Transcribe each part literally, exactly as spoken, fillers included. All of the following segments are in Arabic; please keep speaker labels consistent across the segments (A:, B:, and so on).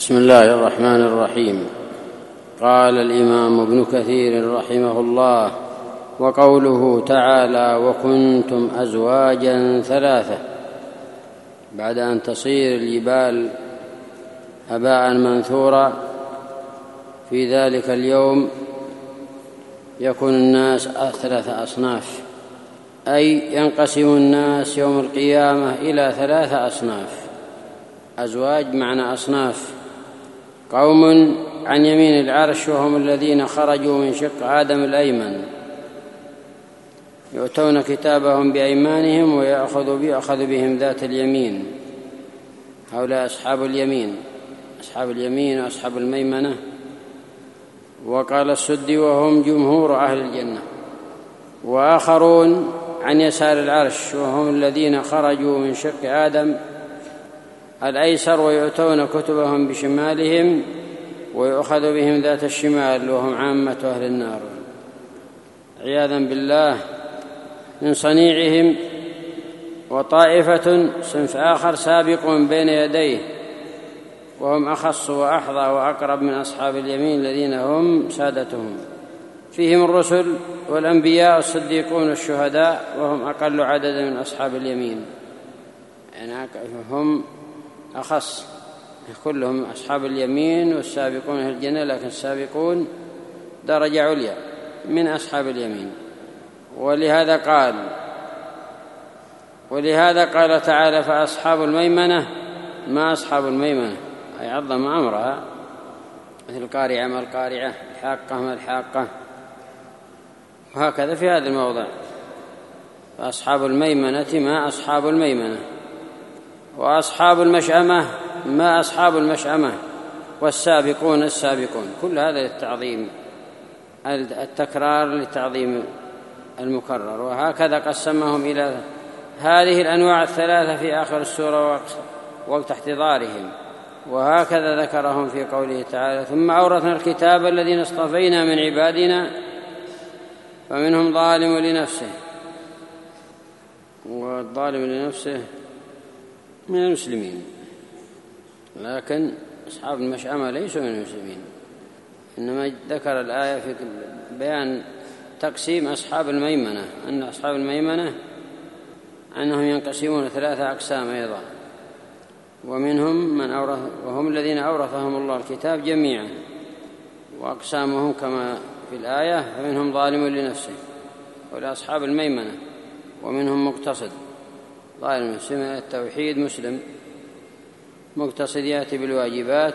A: بسم الله الرحمن الرحيم. قال الإمام ابن كثير رحمه الله: وقوله تعالى: وكنتم أزواجا ثلاثة، بعد أن تصير الجبال هباء منثورا في ذلك اليوم يكون الناس ثلاثة أصناف، أي ينقسم الناس يوم القيامة إلى ثلاثة أصناف. أزواج معنى أصناف: قوم عن يمين العرش وهم الذين خرجوا من شق آدم الأيمن، يؤتون كتابهم بأيمانهم ويأخذ بيأخذ بهم ذات اليمين، هؤلاء أصحاب اليمين، أصحاب اليمين وأصحاب الميمنة. وقال السدي: وهم جمهور أهل الجنة. وآخرون عن يسار العرش وهم الذين خرجوا من شق آدم الأيسر، ويؤتون كتبهم بشمالهم ويؤخذ بهم ذات الشمال، وهم عامة أهل النار عياذا بالله من صنيعهم. وطائفة صنف آخر سابق بين يديه، وهم أخص وأحظى وأقرب من أصحاب اليمين الذين هم سادتهم، فيهم الرسل والأنبياء والصديقون والشهداء، وهم أقل عددا من أصحاب اليمين، يعني هم أخص، كلهم أصحاب اليمين والسابقون إلى الجنة، لكن السابقون درجة عليا من أصحاب اليمين. ولهذا قال ولهذا قال تعالى: فأصحاب الميمنة ما أصحاب الميمنة، أي عظم أمرها، مثل القارعة ما القارعة، الحاقة ما الحاقة، وهكذا في هذا الموضع: فأصحاب الميمنة ما أصحاب الميمنة. وأصحاب المشأمة ما أصحاب المشأمة، والسابقون السابقون. كل هذا للتعظيم، التكرار للتعظيم المكرر. وهكذا قسمهم إلى هذه الأنواع الثلاثة في آخر السورة وقت احتضارهم، وهكذا ذكرهم في قوله تعالى: ثم أورثنا الكتاب الذين اصطفينا من عبادنا فمنهم ظالم لنفسه. والظالم لنفسه من المسلمين، لكن أصحاب المشأمة ليسوا من المسلمين، إنما ذكر الآية في بيان تقسيم أصحاب الميمنة، أن أصحاب الميمنة أنهم ينقسمون ثلاثة أقسام أيضا، ومنهم من أورث وهم الذين أورثهم الله الكتاب جميعا، وأقسامهم كما في الآية: فمنهم ظالم لنفسه ولأصحاب الميمنة، ومنهم مقتصد. ظالم نفسه التوحيد مسلم، مقتصد يأتي بالواجبات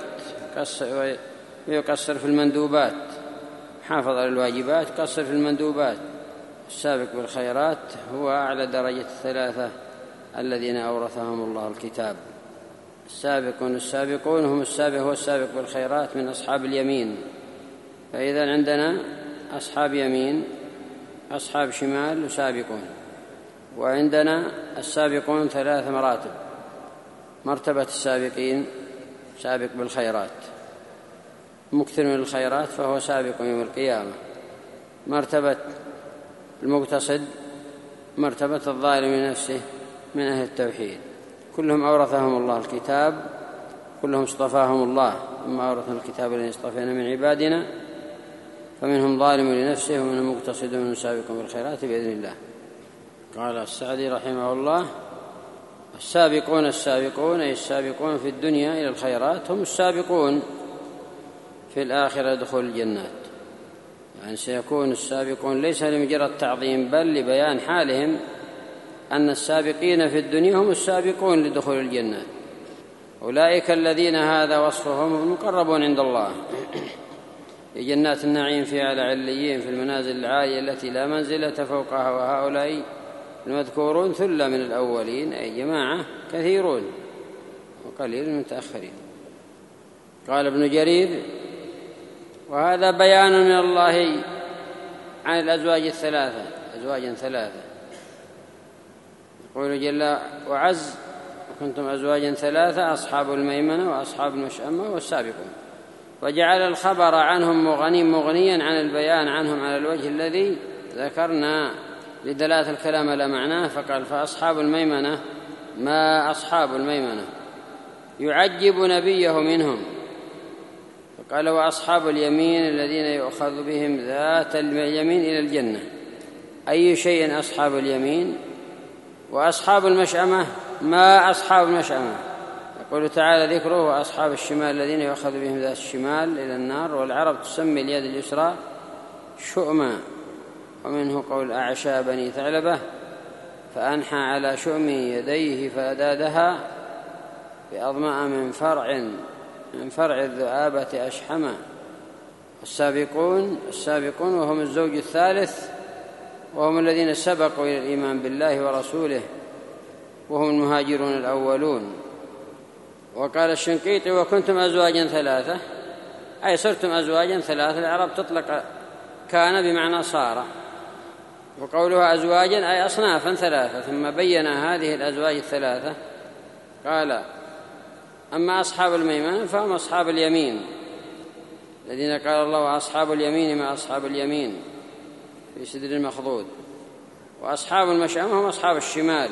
A: ويقصر في المندوبات، حافظ على الواجبات قصر في المندوبات. السابق بالخيرات هو أعلى درجة الثلاثة الذين أورثهم الله الكتاب. السابقون السابقون هم السابق هو السابق بالخيرات من أصحاب اليمين. فإذا عندنا أصحاب يمين، أصحاب شمال، وسابقون. وعندنا السابقون ثلاث مراتب: مرتبة السابقين سابق بالخيرات، مكثر من الخيرات فهو سابق يوم القيامة. مرتبة المقتصد، مرتبة الظالم لنفسه من أهل التوحيد. كلهم أورثهم الله الكتاب، كلهم اصطفاهم الله. ثم أورثنا الكتاب الذين اصطفينا من عبادنا فمنهم ظالم لنفسه ومنهم مقتصد ومنهم سابق بالخيرات بإذن الله. قال السعدي رحمه الله: السابقون السابقون أي السابقون في الدنيا إلى الخيرات هم السابقون في الآخرة دخول الجنات. يعني سيكون السابقون ليس لمجرد تعظيم، بل لبيان حالهم أن السابقين في الدنيا هم السابقون لدخول الجنات. أولئك الذين هذا وصفهم المقربون عند الله في جنات النعيم في أعلى عليين في المنازل العالية التي لا منزلة فوقها. وهؤلاء المذكورون ثلة من الأولين، أي جماعة كثيرون وقليل من المتأخرين. قال ابن جرير: وهذا بيان من الله عن الأزواج الثلاثة، أزواجا ثلاثة. يقول جل وعز: وكنتم أزواجا ثلاثة، أصحاب الميمنة وأصحاب المشأمة والسابقون. وجعل الخبر عنهم مغني مغنيا عن البيان عنهم على الوجه الذي ذكرنا لدلالة الكلام على معناه، فقال: فأصحاب الميمنة ما أصحاب الميمنة، يعجب نبيه منهم قال وأصحاب اليمين الذين يؤخذ بهم ذات اليمين إلى الجنة. أي شيء أصحاب اليمين؟ وأصحاب المشأمة ما أصحاب المشأمة؟ يقول تعالى ذكره وأصحاب الشمال الذين يؤخذ بهم ذات الشمال إلى النار. والعرب تسمي اليد اليسرى شؤما، ومنه قول أعشى بني ثعلبة فأنحى على شؤم يديه فأدادها بأظماء من فرع من فرع الذؤابة أشحما. السابقون السابقون وهم الزوج الثالث، وهم الذين سبقوا إلى الإيمان بالله ورسوله، وهم المهاجرون الأولون. وقال الشنقيطي وكنتم أزواجا ثلاثة، أي صرتم أزواجا ثلاثة. العرب تطلق كان بمعنى صار، وقولها أزواجا أي أصنافا ثلاثة. ثم بين هذه الأزواج الثلاثة قال أما أصحاب الميمنة فهم أصحاب اليمين الذين قال الله أصحاب اليمين ما أصحاب اليمين في سدر المخضود. وأصحاب المشأمة هم أصحاب الشمال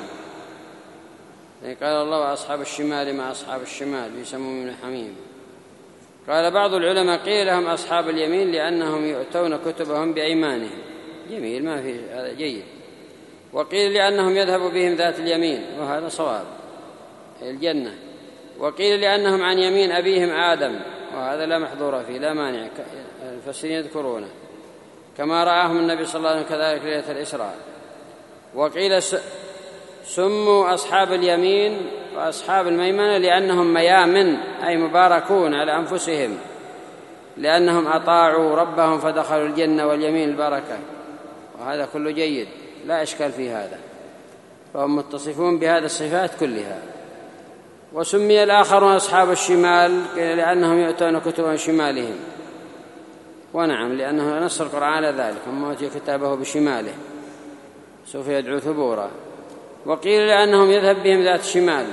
A: الذين قال الله أصحاب الشمال ما أصحاب الشمال في سموم من حميم. قال بعض العلماء قيل لهم أصحاب اليمين لأنهم يؤتون كتبهم بأيمانهم. جميل، ما في هذا جيد. وقيل لأنهم يذهب بهم ذات اليمين، وهذا صواب الجنة. وقيل لأنهم عن يمين أبيهم آدم، وهذا لا محظور فيه لا مانع، المفسرين يذكرونه كما رآهم النبي صلى الله عليه وسلم كذلك ليلة الإسراء. وقيل سموا أصحاب اليمين وأصحاب الميمنة لأنهم ميامن أي مباركون على أنفسهم، لأنهم أطاعوا ربهم فدخلوا الجنة، واليمين البركة، وهذا كله جيد لا إشكال في هذا، فهم متصفون بهذه الصفات كلها. وسمي الآخرون أصحاب الشمال لأنهم يؤتون كتبهم شمالهم، ونعم لأنه نص القرآن ذلك هم أوتي كتابه بشماله سوف يدعو ثبورا. وقيل لأنهم يذهب بهم ذات الشمال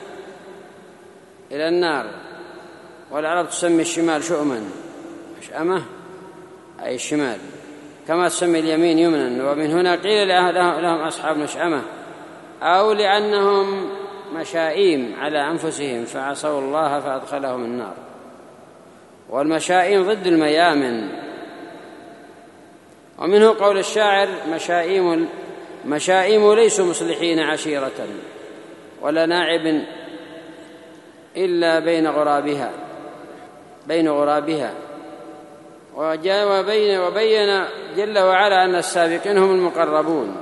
A: إلى النار. والعرب تسمي الشمال شؤما، مشأمة أي الشمال، كما تسمي اليمين يمنا. ومن هنا قيل لهم أصحاب مشأمة، أو لأنهم مشائيم على أنفسهم فعصوا الله فأدخلهم النار. والمشائيم ضد الميامن. ومنه قول الشاعر مشائيم مشائيم ليسوا مصلحين عشيرة ولا ناعب إلا بين غرابها بين غرابها. وجاء وبين وبين جل وعلا أن السابقين هم المقربون،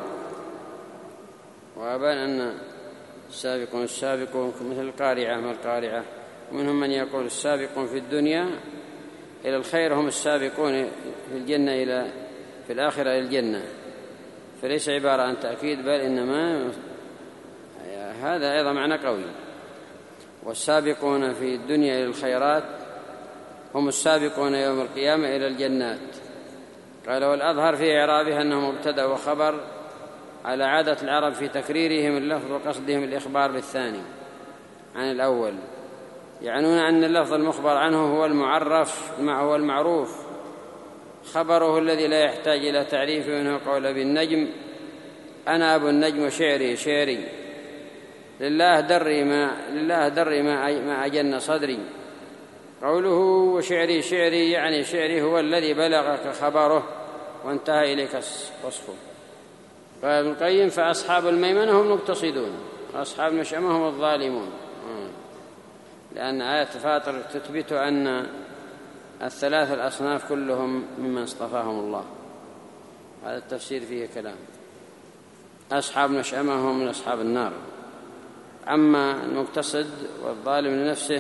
A: وأبان أن السابقون السابقون مثل القارعة ما القارعة. ومنهم من يقول السابقون في الدنيا إلى الخير هم السابقون في الجنة إلى في الآخرة إلى الجنة، فليس عبارة عن تأكيد بل إنما هذا أيضا معنى قوي. والسابقون في الدنيا إلى الخيرات هم السابقون يوم القيامة إلى الجنات. قال والأظهر في إعرابها أنه مبتدأ وخبر على عادة العرب في تكريرهم اللفظ وقصدهم الإخبار بالثاني عن الأول، يعنون أن اللفظ المخبر عنه هو المعرف هو المعروف، خبره الذي لا يحتاج إلى تعريف، منه قول بالنجم أنا أبو النجم وشعري شعري، لله دري ما لله دري ما ما أجن صدري. قوله وشعري شعري يعني شعري هو الذي بلغك خبره وانتهى إليك وصفه. قال ابن القيم فأصحاب الميمنة هم المقتصدون، وأصحاب المشأمة هم الظالمون، لأن آية فاطر تثبت أن الثلاث الأصناف كلهم ممن اصطفاهم الله. هذا التفسير فيه كلام. أصحاب المشأمة هم من أصحاب النار. أما المقتصد والظالم لنفسه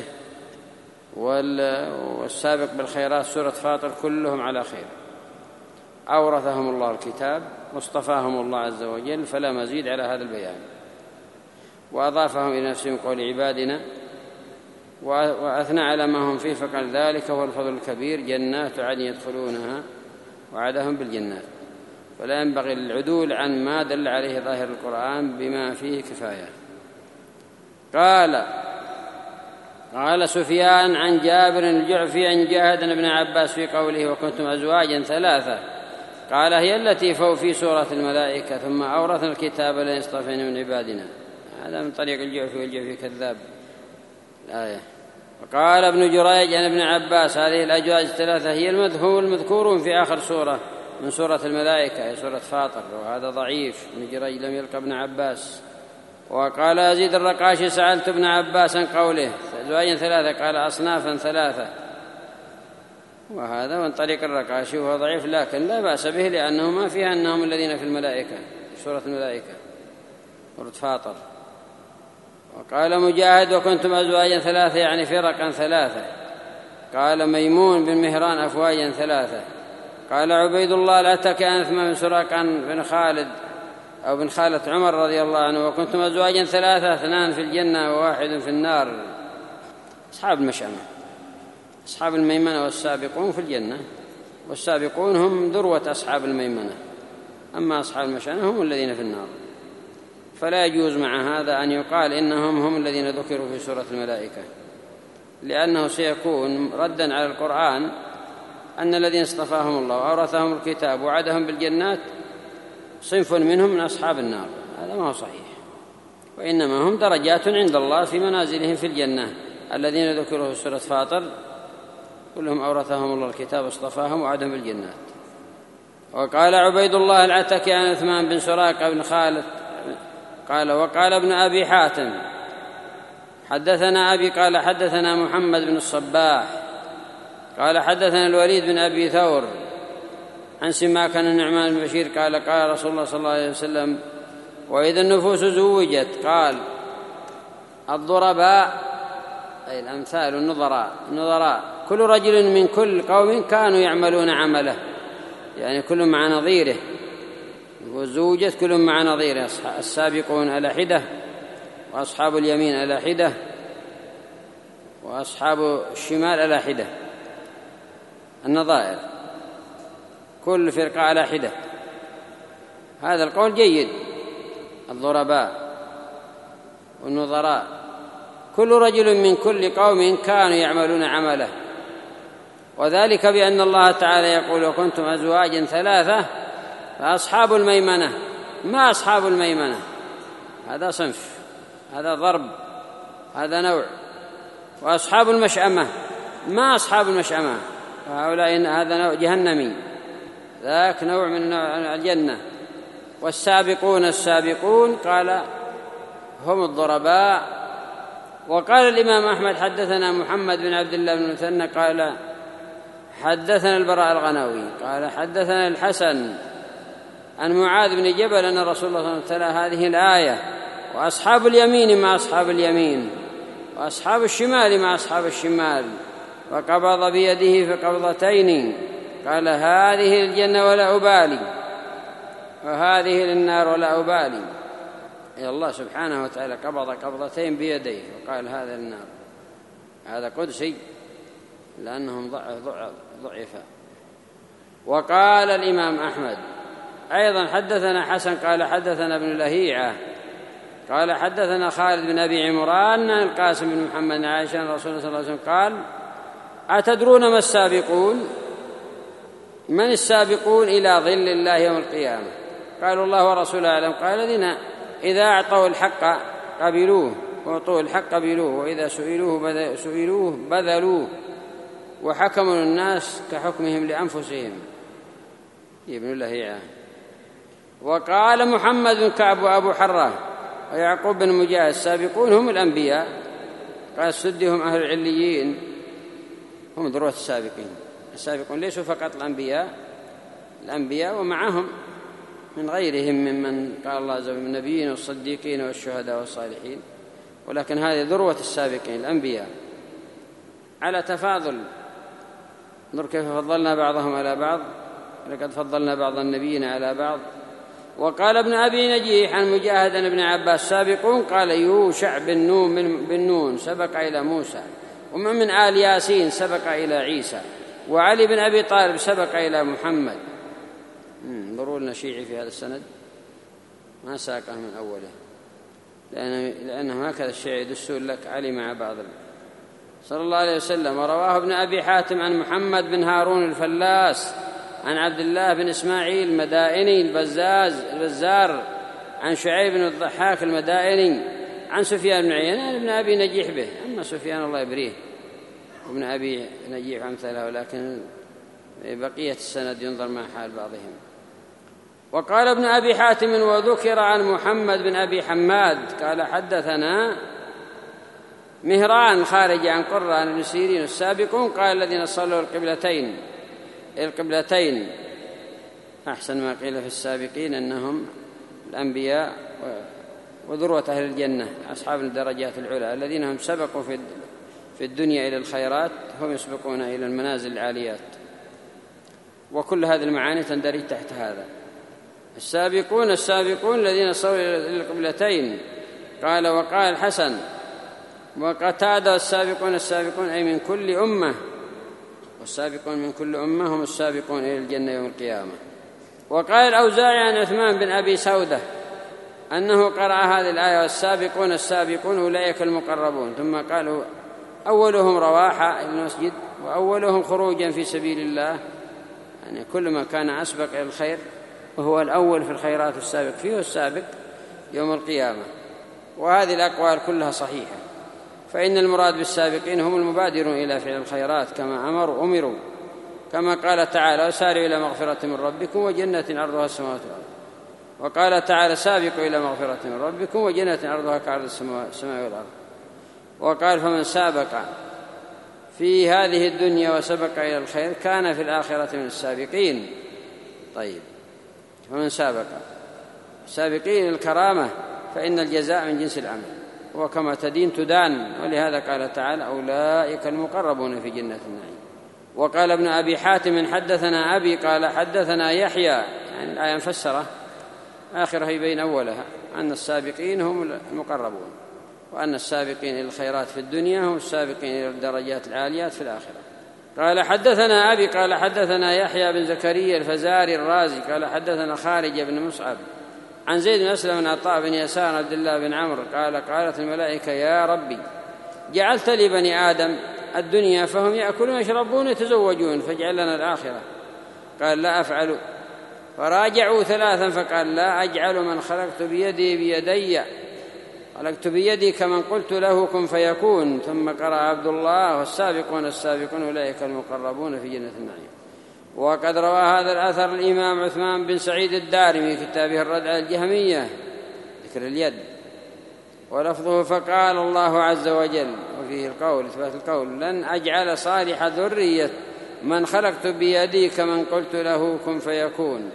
A: والسابق بالخيرات سورة فاطر كلهم على خير، أورثهم الله الكتاب واصطفاهم الله عز وجل، فلا مزيد على هذا البيان. وأضافهم إلى نفسهم قول عبادنا، وأثنى على ما هم فيه فقال ذلك هو الفضل الكبير جنات عدن يدخلونها وعدهم بالجنات. فلا ينبغي العدول عن ما دل عليه ظاهر القرآن بما فيه كفاية. قال قال سفيان عن جابر الجعفي عن جاهد بن عباس في قوله وكنتم أزواجا ثلاثة، قال هي التي فو في سورة الملائكة ثم أورثنا الكتاب الذي اصطفينا من عبادنا. هذا من طريق الجعفي، والجعفي كذاب الآية وقال ابن جريج عن ابن عباس هذه الأزواج الثلاثة هي المذكورون في آخر سورة من سورة الملائكة هي سورة فاطر، وهذا ضعيف. ابن جريج لم يلقى ابن عباس. وقال يزيد الرقاشي سألت ابن عباس عن قوله أزواج ثلاثة قال أصنافا ثلاثة، وهذا من طريق الرقاشي وهو ضعيف، لكن لا بأس به لأنه ما فيها أنهم الذين في الملائكة سورة الملائكة سورة فاطر. وقال مجاهد وكنتم أزواجا ثلاثة يعني فرقا ثلاثة. قال ميمون بن مهران أفواجا ثلاثة. قال عبيد الله الأتكي عن ثمان بن سراق بن خالد أو بن خالة عمر رضي الله عنه وكنتم أزواجا ثلاثة اثنان في الجنة وواحد في النار. أصحاب المشأمة أصحاب الميمنة والسابقون في الجنة، والسابقون هم ذروة أصحاب الميمنة، أما أصحاب المشأمة هم الذين في النار. فلا يجوز مع هذا أن يقال إنهم هم الذين ذكروا في سورة الملائكة، لأنه سيكون ردا على القرآن أن الذين اصطفاهم الله وأورثهم الكتاب وعدهم بالجنات صنف منهم من أصحاب النار، هذا ما هو صحيح، وإنما هم درجات عند الله في منازلهم في الجنة. الذين ذكروا في سورة فاطر كلهم أورثهم الله الكتاب واصطفاهم وعدهم بالجنات. وقال عبيد الله العتكي عن عثمان بن سراق بن خالد قال وقال ابن أبي حاتم حدثنا أبي قال حدثنا محمد بن الصباح قال حدثنا الوليد بن أبي ثور عن سماك عن النعمان بن بشير قال قال رسول الله صلى الله عليه وسلم وإذا النفوس زوجت قال الضرباء أي الأمثال النظراء النظراء كل رجل من كل قوم كانوا يعملون عمله، يعني كل مع نظيره، وزوجت كل مع نظيره. السابقون على حدة وأصحاب اليمين على حدة وأصحاب الشمال على حدة، النظائر كل فرقة على حدة. هذا القول جيد. الضرباء والنظراء كل رجل من كل قوم كانوا يعملون عمله، وذلك بأن الله تعالى يقول وكنتم أزواجا ثلاثة فأصحاب الميمنة ما أصحاب الميمنة، هذا صنف، هذا ضرب، هذا نوع. وأصحاب المشأمة ما أصحاب المشأمة، وهؤلاء هذا نوع جهنمي، ذاك نوع من الجنة. والسابقون السابقون قال هم الضرباء. وقال الإمام أحمد حدثنا محمد بن عبد الله بن المثنى قال حدثنا البراء الغنوي قال حدثنا الحسن عن معاذ بن جبل أن رسول الله صلى الله عليه وسلم تلا هذه الآية وأصحاب اليمين مع أصحاب اليمين وأصحاب الشمال مع أصحاب الشمال، وقبض بيده في قبضتين قال هذه الجنة ولا أبالي وهذه للنار ولا أبالي. يا الله سبحانه وتعالى قبض قبضتين بيديه وقال هذا النار، هذا قدسي لأنهم ضعفا. وقال الإمام أحمد أيضا حدثنا حسن قال حدثنا ابن لهيعة قال حدثنا خالد بن أبي عمران عن القاسم بن محمد بن عائشة أن رسول الله صلى الله عليه وسلم قال أتدرون ما السابقون؟ من السابقون إلى ظل الله يوم القيامة؟ قالوا الله ورسوله أعلم. قال الذين إذا أعطوا الحق قبلوه وأعطوا الحق قبلوه وإذا سئلوه سئلوه بذلوه وحكموا الناس كحكمهم لأنفسهم. ابن الله. وقال محمد بن كعب وأبو حرة ويعقوب بن مجاهد السابقون هم الأنبياء. قال السدي هم أهل العليين، هم ذروة السابقين. السابقون ليسوا فقط الأنبياء الأنبياء ومعهم من غيرهم ممن قال الله عز وجل من النبيين والصديقين والشهداء والصالحين، ولكن هذه ذروة السابقين الأنبياء على تفاضل. انظر كيف فضلنا بعضهم على بعض، لقد فضلنا بعض النبيين على بعض. وقال ابن أبي نجيح عن مجاهد بن عباس سابقون قال يوشع بن نون, بن نون سبق إلى موسى، ومن من آل ياسين سبق إلى عيسى، وعلي بن أبي طالب سبق إلى محمد. انظروا لنا شيعي في هذا السند ما ساقه من أوله، لأنه, لأنه هكذا الشيعي يدسون لك علي مع بعض صلى الله عليه وسلم. ورواه ابن أبي حاتم عن محمد بن هارون الفلاس عن عبد الله بن إسماعيل المدائني البزاز البزار عن شعيب بن الضحاك المدائني عن سفيان بن عيينة بن أبي نجيح به. أما سفيان الله يبريه وابن أبي نجيح أمثاله، ولكن بقية السند ينظر مع حال بعضهم. وقال ابن أبي حاتم: وذكر عن محمد بن أبي حماد قال حدثنا مهران خارج عن قرة عن ابن سيرين السابقون قال الذين صلوا القبلتين القبلتين أحسن ما قيل في السابقين أنهم الأنبياء وذروة أهل الجنة أصحاب الدرجات العلى الذين هم سبقوا في الدنيا إلى الخيرات هم يسبقون إلى المنازل العاليات. وكل هذه المعاني تندرج تحت هذا. السابقون السابقون الذين صلوا إلى القبلتين. قال وقال الحسن وقتادة: السابقون السابقون أي من كل أمة، والسابقون من كل أمة هم السابقون إلى الجنة يوم القيامة. وقال الأوزاعي عن عثمان بن أبي سودة أنه قرأ هذه الآية: والسابقون السابقون أولئك المقربون، ثم قالوا: أولهم رواحة إلى المسجد وأولهم خروجا في سبيل الله، يعني كل ما كان أسبق إلى الخير وهو الأول في الخيرات السابق فيه السابق يوم القيامة. وهذه الأقوال كلها صحيحة، فإن المراد بالسابقين هم المبادرون إلى فعل الخيرات كما أمروا أمروا، كما قال تعالى: وسارعوا إلى مغفرة من ربكم وجنة عرضها السماوات والأرض. وقال تعالى: سابقوا إلى مغفرة من ربكم وجنة عرضها كعرض السماء والأرض. وقال: فمن سابق في هذه الدنيا وسبق إلى الخير كان في الآخرة من السابقين. طيب، فمن سابق سابقين الكرامة فإن الجزاء من جنس العمل، وكما تدين تدان، ولهذا قال تعالى: أولئك المقربون في جنة النعيم. وقال ابن أبي حاتم: حدثنا أبي قال حدثنا يحيى، يعني الآية مفسرة آخرها يبين أولها أن السابقين هم المقربون، وأن السابقين إلى الخيرات في الدنيا هم السابقين إلى الدرجات العاليات في الآخرة. قال حدثنا أبي قال حدثنا يحيى بن زكريا الفزاري الرازي قال حدثنا خارج بن مصعب عن زيد بن أسلم بن عطاء بن يسار عبد الله بن عمرو قال: قالت الملائكة: يا ربي جعلت لي بني آدم الدنيا فهم يأكلون ويشربون ويتزوجون، فاجعل لنا الآخرة. قال: لا أفعل. فراجعوا ثلاثا فقال: لا أجعل من خلقت بيدي بيدي خلقت بيدي كمن قلت له كن فيكون. ثم قرأ عبد الله: والسابقون السابقون أولئك المقربون في جنة النعيم. وقد روى هذا الأثر الإمام عثمان بن سعيد الدارمي في كتابه الرد على الجهمية ذكر اليد، ولفظه: فقال الله عز وجل، وفيه القول إثبات القول: لن أجعل صالح ذرية من خلقت بيدي كمن قلت له كن فيكون،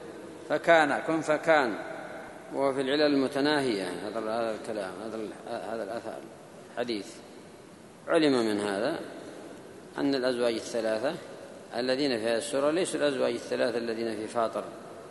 A: فكان كن فكان. وفي العلل المتناهية هذا الكلام هذا الأثر حديث. علم من هذا أن الأزواج الثلاثة الذين في هذه السورة ليسوا الأزواج الثلاثة الذين في فاطر،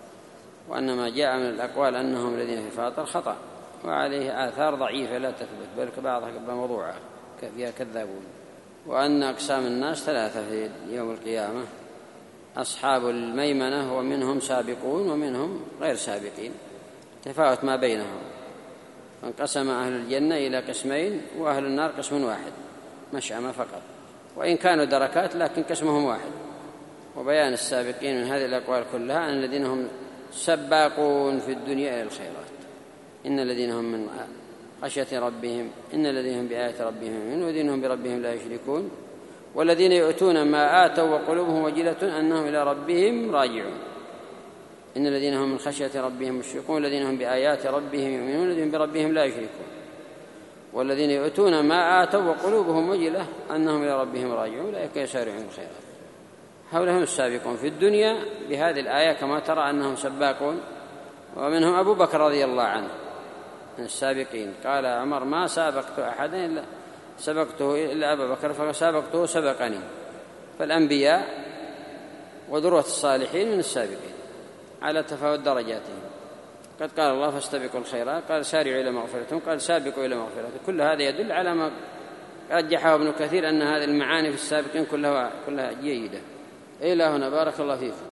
A: وأن ما جاء من الأقوال أنهم الذين في فاطر خطأ، وعليه آثار ضعيفة لا تثبت، بل بعضها موضوعة فيها كذابون. وأن أقسام الناس ثلاثة في يوم القيامة: أصحاب الميمنة ومنهم سابقون ومنهم غير سابقين، تفاوت ما بينهم. فانقسم أهل الجنة إلى قسمين، وأهل النار قسم واحد مشأمة فقط، وإن كانوا دركات لكن قسمهم واحد. وبيان السابقين من هذه الأقوال كلها أن الذين هم سباقون في الدنيا إلى الخيرات، إن الذين هم من خشية ربهم إن الذين هم بآيات ربهم يؤمنون والذين هم بربهم لا يشركون والذين يؤتون ما آتوا وقلوبهم وجلة أنهم إلى ربهم راجعون. إن الذين هم من خشية ربهم مشفقون والذين هم بآيات ربهم يؤمنون والذين هم بربهم لا يشركون والذين يؤتون ما آتوا وقلوبهم وجلة أنهم إلى ربهم راجعون أولئك يسارعون الخيرات. هؤلاء هم السابقون في الدنيا بهذه الآية كما ترى أنهم سباقون. ومنهم أبو بكر رضي الله عنه من السابقين. قال عمر: ما سابقت أحدا إلا سبقته إلا أبا بكر فسابقته سبقني. فالأنبياء وذروة الصالحين من السابقين على تفاوت درجاتهم. قد قال الله: فاستبقوا الخيرات، قال: سارعوا إلى مغفرتهم، قال: سابقوا إلى مغفرتهم. كل هذا يدل على ما رجحه ابن كثير أن هذه المعاني في السابقين كلها كلها جيدة. إلى هنا بارك الله فيكم.